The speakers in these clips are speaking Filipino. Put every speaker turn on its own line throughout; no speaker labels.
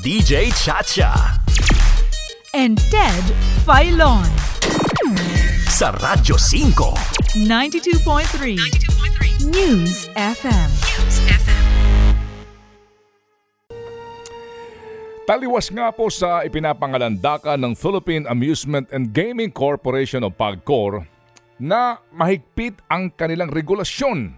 DJ Chacha
and Ted Filon
sa Radyo 5
92.3 News FM.
Taliwas nga po sa ipinapangalandakan ng Philippine Amusement and Gaming Corporation o PAGCOR na mahigpit ang kanilang regulasyon.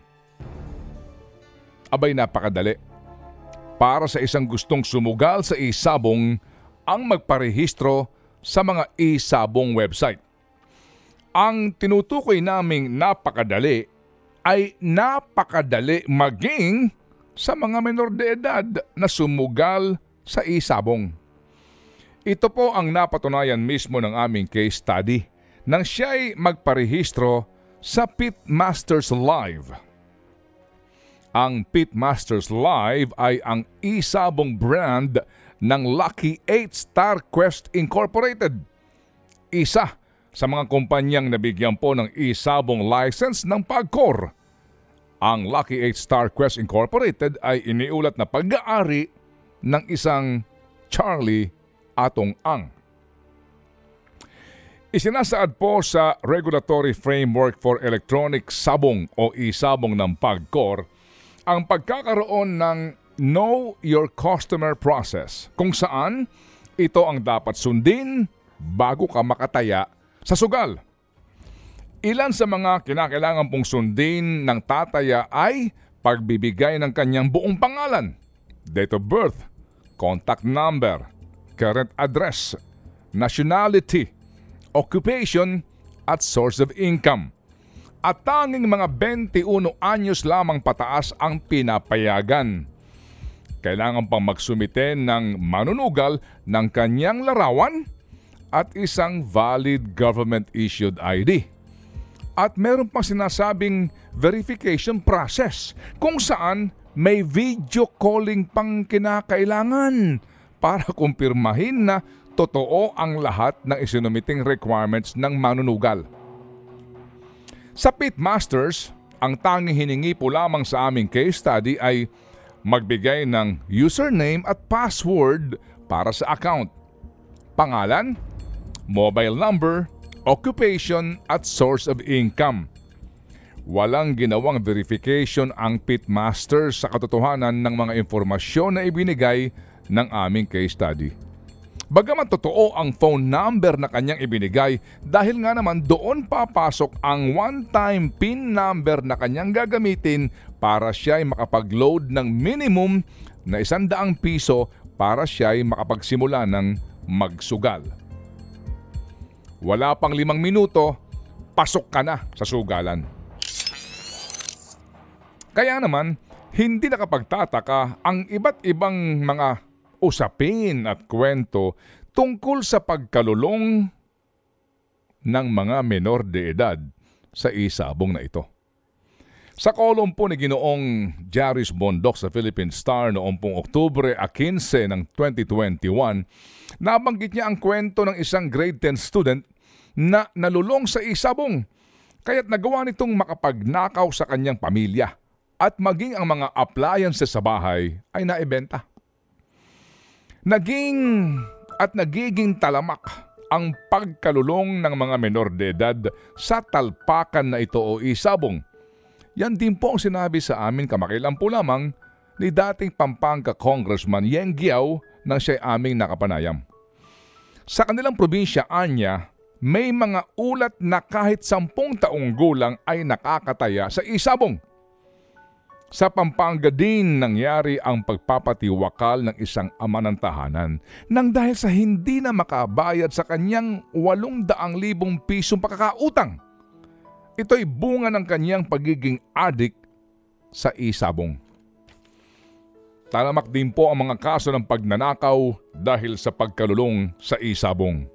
Abay, napakadali. Para sa isang gustong sumugal sa e-sabong ang magparehistro sa mga e-sabong website. Ang tinutukoy naming napakadali ay napakadali maging sa mga menor de edad na sumugal sa e-sabong. Ito po ang napatunayan mismo ng aming case study nang siya'y magparehistro sa Pitmasters Live. Ang Pitmasters Live ay ang e-sabong brand ng Lucky 8 Star Quest Incorporated. Isa sa mga kumpanyang nabigyan po ng e-sabong license ng PAGCOR. Ang Lucky 8 Star Quest Incorporated ay iniulat na pag-aari ng isang Charlie Atong Ang. Isinasaad po sa Regulatory Framework for Electronic Sabong o e-sabong ng PAGCOR ang pagkakaroon ng Know Your Customer Process kung saan ito ang dapat sundin bago ka makataya sa sugal. Ilan sa mga kinakailangan pong sundin ng tataya ay pagbibigay ng kanyang buong pangalan, date of birth, contact number, current address, nationality, occupation at source of income. At tanging mga 21 anyos lamang pataas ang pinapayagan. Kailangan pang magsumite ng manunugal ng kanyang larawan at isang valid government-issued ID. At meron pang sinasabing verification process kung saan may video calling pang kinakailangan para kumpirmahin na totoo ang lahat ng isinumiting requirements ng manunugal. Sa Pitmasters, ang tanging hiningi po lamang sa aming case study ay magbigay ng username at password para sa account, pangalan, mobile number, occupation at source of income. Walang ginawang verification ang Pitmasters sa katotohanan ng mga impormasyon na ibinigay ng aming case study. Bagaman totoo ang phone number na kanyang ibinigay dahil nga naman doon papasok ang one-time PIN number na kanyang gagamitin para siya ay makapag-load ng minimum na 100 piso para siya ay makapagsimula ng magsugal. Wala pang 5 minuto, pasok ka na sa sugalan. Kaya naman, hindi nakapagtataka ang iba't ibang mga usapin at kwento tungkol sa pagkalulong ng mga menor de edad sa e-sabong na ito. Sa kolumn po ni Ginoong Jaris Bondok sa Philippine Star noong pong Oktubre 15 ng 2021, nabanggit niya ang kwento ng isang grade 10 student na nalulong sa e-sabong kaya't nagawa nitong makapagnakaw sa kanyang pamilya at maging ang mga appliances sa bahay ay naibenta. Nagiging talamak ang pagkalulong ng mga menor de edad sa talpakan na ito o e-sabong. Yan din po ang sinabi sa amin kamakailan po lamang ni dating Pampanga Congressman Yeng Guiao nang siya'y aming nakapanayam. Sa kanilang probinsya, anya, may mga ulat na kahit 10 taong gulang ay nakakataya sa e-sabong. Sa Pampanga din nangyari ang pagpapatiwakal ng isang ama ng tahanan nang dahil sa hindi na makabayad sa kanyang 800,000 pisong pakakautang. Ito'y bunga ng kanyang pagiging addict sa e-sabong. Talamak din po ang mga kaso ng pagnanakaw dahil sa pagkalulong sa e-sabong.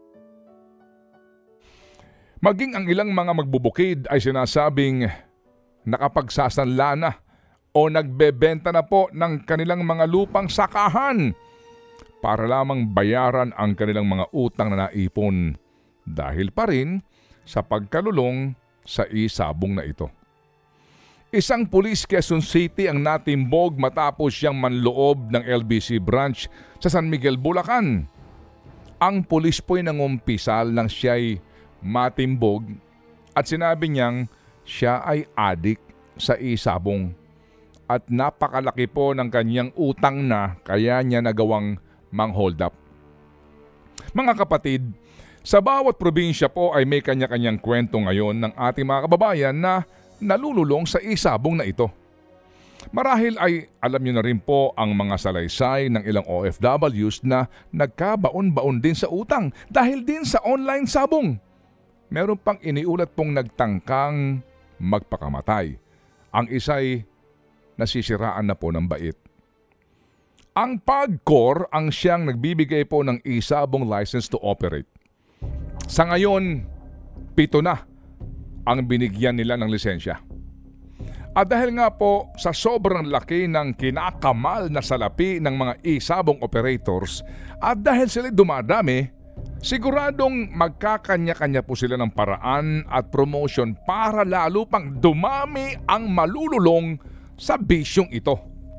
Maging ang ilang mga magbubukid ay sinasabing nakapagsasanla na o nagbebenta na po ng kanilang mga lupang sakahan para lamang bayaran ang kanilang mga utang na naipon dahil pa rin sa pagkalulong sa e-sabong na ito. Isang pulis Quezon City ang natimbog matapos siyang manloob ng LBC branch sa San Miguel, Bulacan. Ang pulis po'y nangumpisal nang siya'y matimbog at sinabi niyang siya ay adik sa isabong at napakalaki po ng kanyang utang na kaya niya nagawang mang-hold up. Mga kapatid, sa bawat probinsya po ay may kanya-kanyang kwento ngayon ng ating mga kababayan na nalululong sa isabong na ito. Marahil ay alam niyo na rin po ang mga salaysay ng ilang OFWs na nagkabaon-baon din sa utang dahil din sa online sabong. Meron pang iniulat pong nagtangkang magpakamatay. Ang isa'y nasisiraan na po ng bait. Ang PAGCOR ang siyang nagbibigay po ng isabong license to operate. Sa ngayon, 7 na ang binigyan nila ng lisensya. At dahil nga po sa sobrang laki ng kinakamal na salapi ng mga isabong operators at dahil sila dumadami, siguradong magkakanya-kanya po sila ng paraan at promotion para lalo pang dumami ang malululong sa bisyong ito.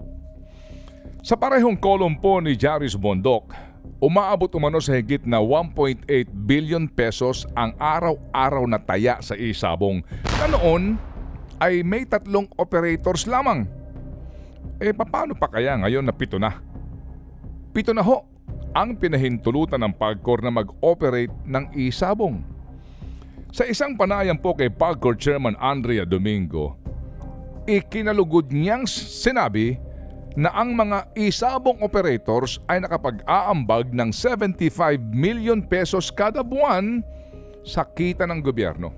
Sa parehong kolumn po ni Jaris Bondok, umaabot umano sa higit na 1.8 billion pesos ang araw-araw na taya sa isabong na noon ay may 3 operators lamang. Paano pa kaya ngayon na 7 na? 7 na ho ang pinahintulutan ng PAGCOR na mag-operate ng isabong. Sa isang panayam po kay PAGCOR Chairman Andrea Domingo, ikinalugod niyang sinabi na ang mga isabong operators ay nakapag-aambag ng 75 million pesos kada buwan sa kita ng gobyerno.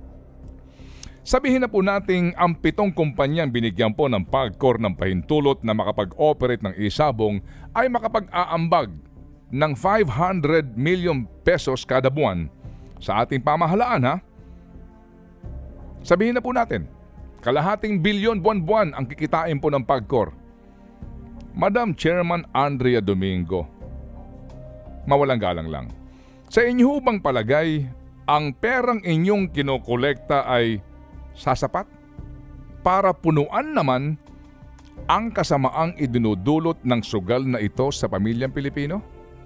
Sabihin na po nating ang 7 kumpanyang binigyan po ng PAGCOR ng pahintulot na makapag-operate ng isabong ay makapag-aambag ng 500 million pesos kada buwan sa ating pamahalaan, ha? Sabihin na po natin, kalahating bilyon buwan-buwan ang kikitain po ng PAGCOR. Madam Chairman Andrea Domingo, mawalang galang lang. Sa inyo bang palagay, ang perang inyong kinokolekta ay sasapat para punuan naman ang kasamaang idinudulot ng sugal na ito sa pamilyang Pilipino?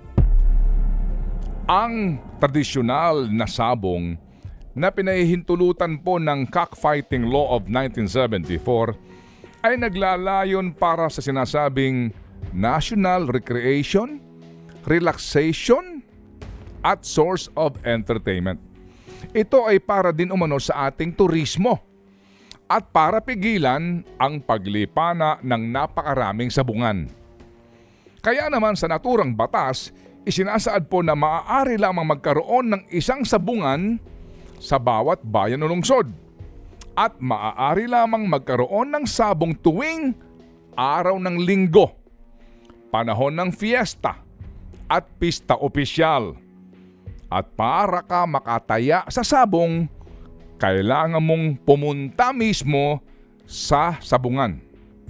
Ang tradisyonal na sabong na pinahihintulutan po ng Cockfighting Law of 1974 ay naglalayon para sa sinasabing national recreation, relaxation, at source of entertainment. Ito ay para din umano sa ating turismo at para pigilan ang paglipana ng napakaraming sabungan. Kaya naman sa naturang batas, isinasaad po na maaari lamang magkaroon ng isang sabungan sa bawat bayan o lungsod. At maaari lamang magkaroon ng sabong tuwing araw ng linggo, panahon ng fiesta at pista opisyal. At para ka makataya sa sabong, kailangan mong pumunta mismo sa sabungan.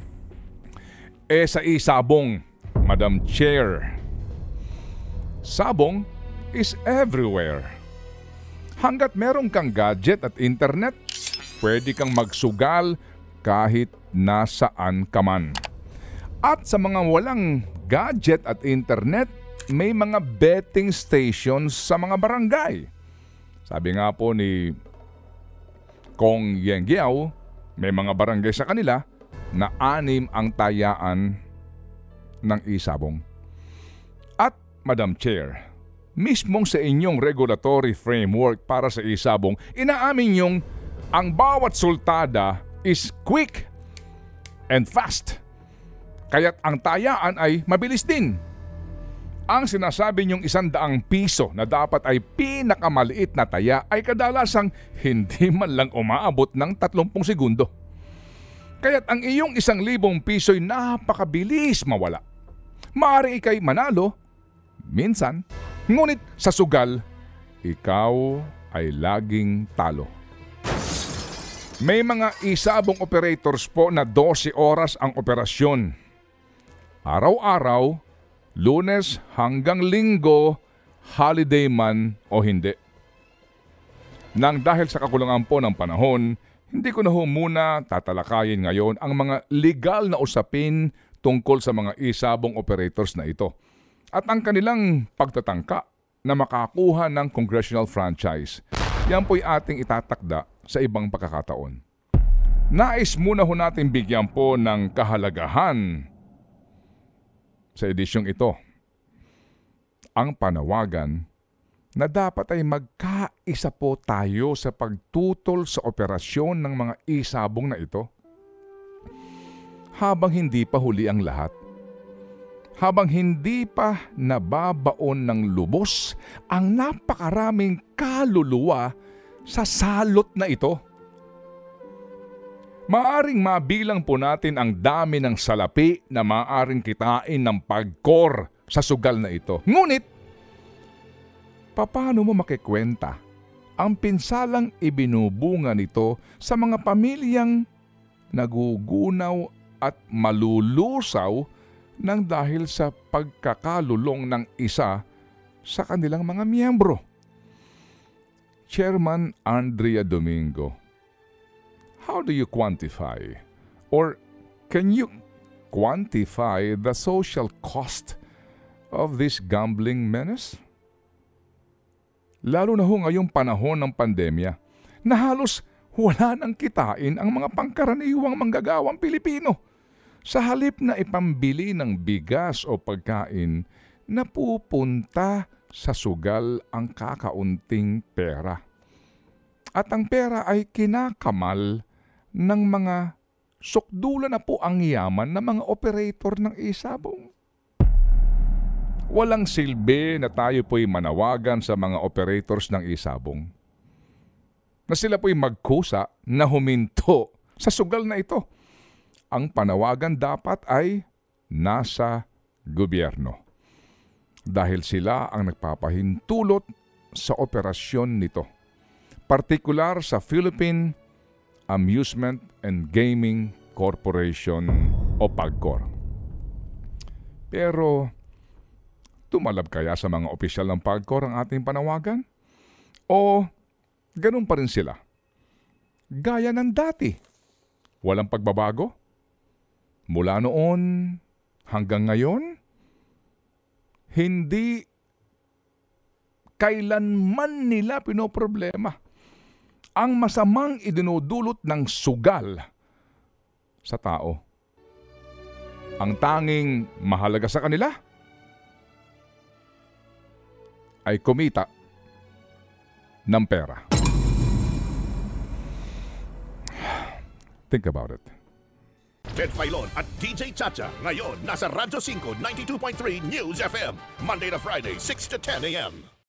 Sa isabong, Madam Chair, sabong is everywhere. Hanggat meron kang gadget at internet, pwede kang magsugal kahit nasaan ka man. At sa mga walang gadget at internet, may mga betting stations sa mga barangay. Sabi nga po ni Kong Yengiao, may mga barangay sa kanila na 6 ang tayaan ng isabong. At Madam Chair, mismong sa inyong regulatory framework para sa isabong, inaamin niyong ang bawat sultada is quick and fast. Kaya't ang tayaan ay mabilis din. Ang sinasabi niyong 100 piso na dapat ay pinakamaliit na taya ay kadalasang hindi man lang umaabot ng 30 segundo. Kaya't ang iyong 1,000 piso ay napakabilis mawala. Maaari ikay manalo, minsan, ngunit sa sugal, ikaw ay laging talo. May mga isabong operators po na 12 oras ang operasyon. Araw-araw, Lunes hanggang Linggo, holiday man o hindi. Nang dahil sa kakulangan po ng panahon, Hindi ko na ho muna tatalakayin ngayon ang mga legal na usapin tungkol sa mga isabong operators na ito at ang kanilang pagtatangka na makakuha ng congressional franchise. Yan po'y ating itatakda sa ibang pagkakataon. Nais muna ho natin bigyan po ng kahalagahan sa edisyong ito ang panawagan na dapat ay magkaisa po tayo sa pagtutol sa operasyon ng mga isabong na ito. Habang hindi pa huli ang lahat, habang hindi pa nababaon ng lubos ang napakaraming kaluluwa sa salot na ito. Maaring mabilang po natin ang dami ng salapi na maaring kitain ng pagkor sa sugal na ito. Ngunit, paano mo makikwenta ang pinsalang ibinubunga nito sa mga pamilyang nagugunaw at malulusaw nang dahil sa pagkakalulong ng isa sa kanilang mga miyembro? Chairman Andrea Domingo, how do you quantify or can you quantify the social cost of this gambling menace? Lalo na ho ngayong panahon ng pandemya na halos wala nang kitain ang mga pangkaraniwang manggagawang Pilipino. Sa halip na ipambili ng bigas o pagkain, napupunta sa sugal ang kakaunting pera. At ang pera ay kinakamal ng mga sukdulan na po ang yaman ng mga operator ng isabong. Walang silbi na tayo po'y manawagan sa mga operators ng isabong na sila po'y magkusa na huminto sa sugal na ito. Ang panawagan dapat ay nasa gobyerno dahil sila ang nagpapahintulot sa operasyon nito, partikular sa Philippine Amusement and Gaming Corporation o PAGCOR. Pero tumalab kaya sa mga opisyal ng PAGCOR ang ating panawagan? O ganun pa rin sila? Gaya ng dati. Walang pagbabago? Mula noon hanggang ngayon? Hindi kailanman nila pinoproblema ang masamang idinudulot ng sugal sa tao. Ang tanging mahalaga sa kanila ay kumita ng pera. Think about it.
Ted Filon at DJ Chacha ngayon nasa Radyo 5 92.3 News FM Monday to Friday 6 to 10 a.m.